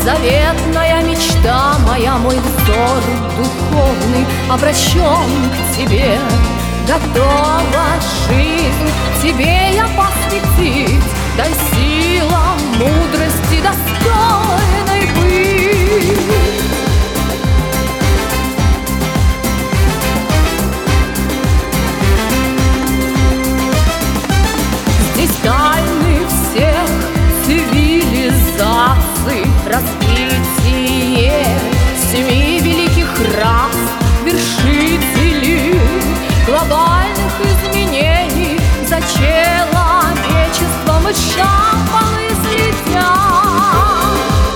Заветная мечта моя, мой взор духовный обращен к тебе. Готова жизнь тебе я посвятить, дай силам мудрости достойной быть. Здесь тайны всех цивилизаций, развитие 7 великих рас, вершители глобальных изменений, за человечеством и шампалы слетят.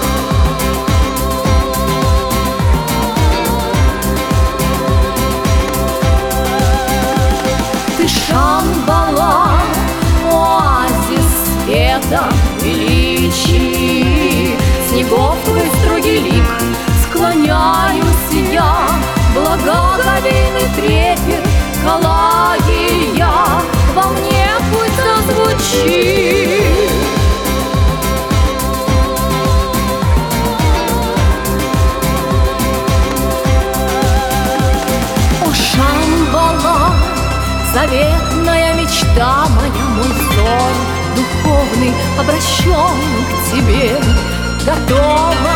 Ты Шамбала, оазис света, величий, снегов твой строгий лик, склоняюсь я, благоговейный трепет, Каллагия, во мне пусть зазвучит. О, Шамбала, заветная мечта моя, мой взор духовный обращен к тебе. Готова